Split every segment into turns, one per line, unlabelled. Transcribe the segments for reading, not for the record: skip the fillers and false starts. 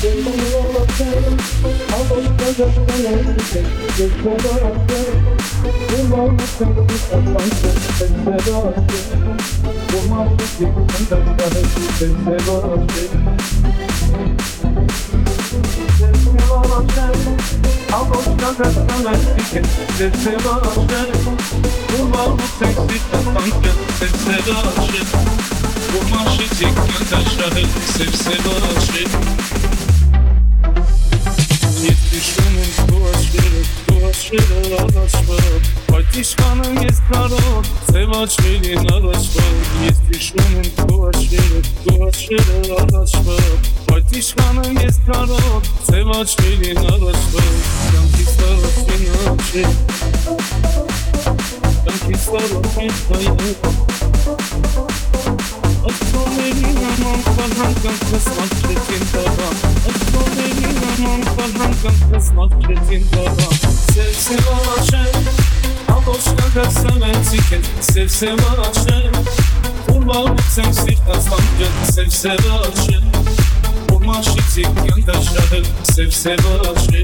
Патишканың есть народ, севачили нарочба. Есть дешевым куашили нарочба. Патишканың есть народ, севачили нарочба. Там кислород иначе, там кислород иначе. Отцовели нам паранкам посмотреть интарам. Отцовели нам паранкам посмотреть интарам. Sevse vaşem, aloşka kasem etiket. Sevse vaşem, kurban sen sirtaslanca. Sevse vaşem, olmaz şitik yandaşları. Sevse vaşem,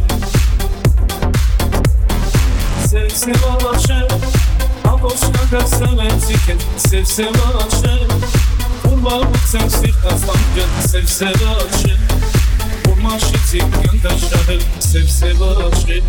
sevse vaşem, aloşka kasem etiket. Sevse vaşem, kurban sen sirtaslanca. Sevse vaşem, olmaz şitik yandaşları. Sevse vaşem.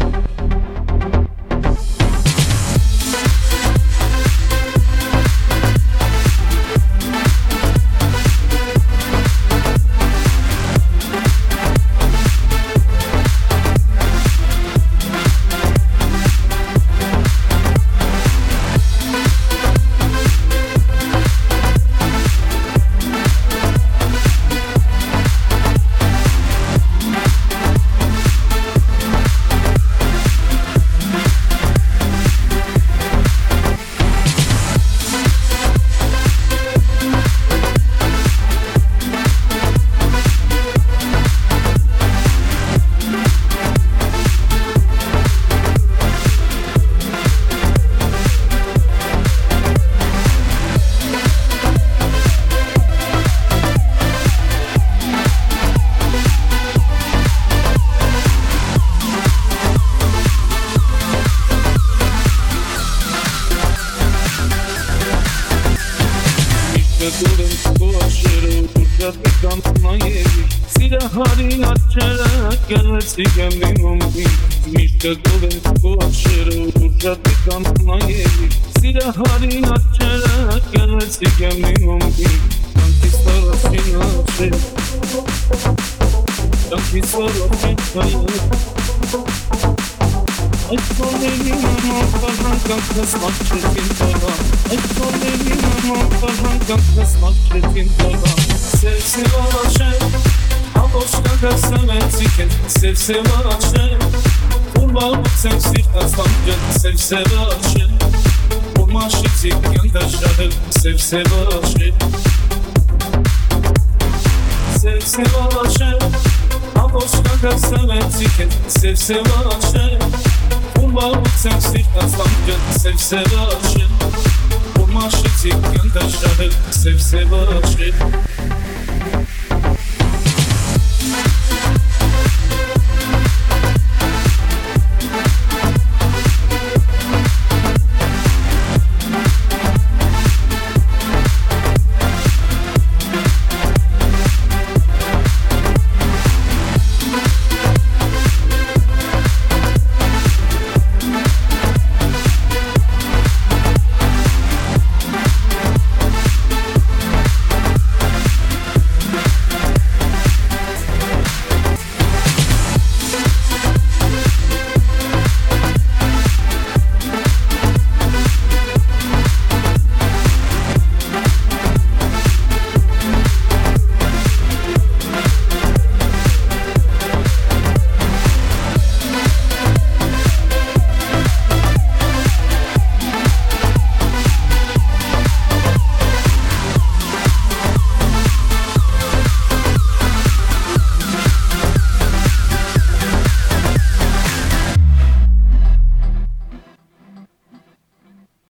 Silahari açarak gelmesi gönlüm umbi. İşte dolun kuaşırı duracak kanına yeri. Silahari açarak gelmesi gönlüm umbi. Sanki sarhoşun aşık, sanki sarhoşun hayır. Açsol elin aman karankan kısmak çirkin karan. Açsol elin aman karankan kısmak çirkin karan. Sevse vaşem, aloşka kasem etiket. Sevse vaşem, kurban sen sirtaslanca. Sevse vaşem, olmaz şitik yandaşları. Sevse vaşem, sevse vaşem, aloşka kasem etiket. Sevse vaşem, kurban sen sirtaslanca. Sevse vaşem, olmaz şitik yandaşları. Sevse vaşem.